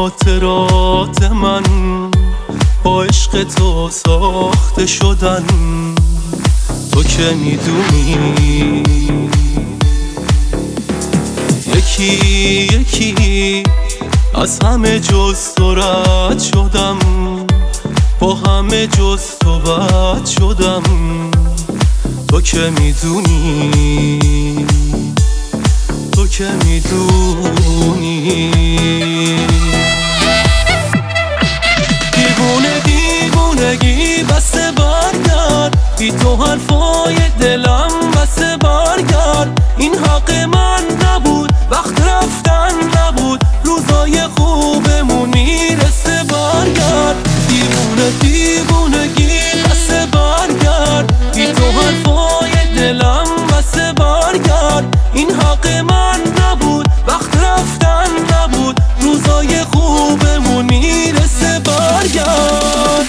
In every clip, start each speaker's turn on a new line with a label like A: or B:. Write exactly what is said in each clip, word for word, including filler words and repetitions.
A: خاطرات من با عشق تو ساخته شدن. تو که میدونی یکی یکی از همه جز تو رد شدم، با همه جز تو بد شدم. تو که میدونی تو که میدونی دیوونه دیوونگی بسه برگرد، بی تو حرفای دلم بسه برگرد. این حق من نبود، وقت رفتن نبود، روزای خوبمون میرسه برگرد. دیوونه دیوونگی بسه برگرد، بی تو حرفای دلم بسه برگرد. این حق من نبود، وقت رفتن نبود، روزای خوبمون میرسه برگرد.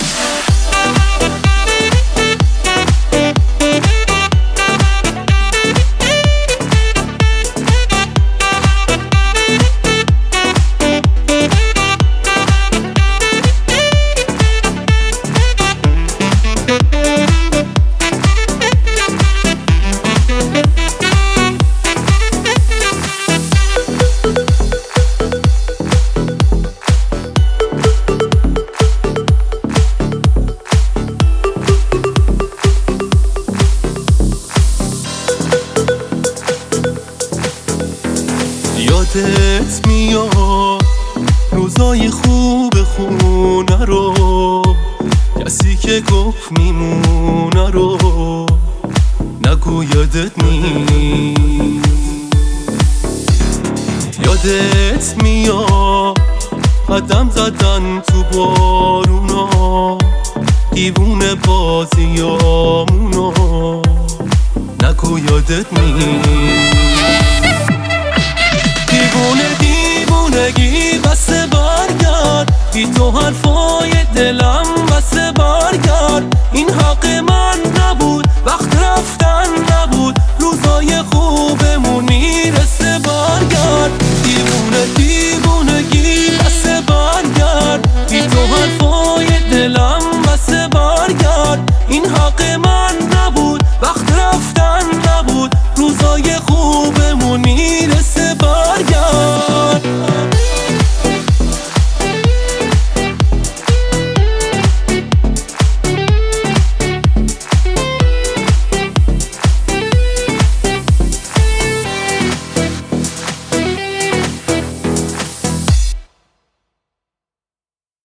A: یادت میاد روزای خوب خونه رو، کسی که گفت میمونه رو نگو یادت نیست. یادت میاد قدم زدن تو بارونا، دیوونه بازیامونو نگو یادت نیست. دیوونه دیوونگی بسه برگرد، بی تو حرفای دلم بسه برگرد. این حق من نبود، وقت رفتن نبود، روزای خوب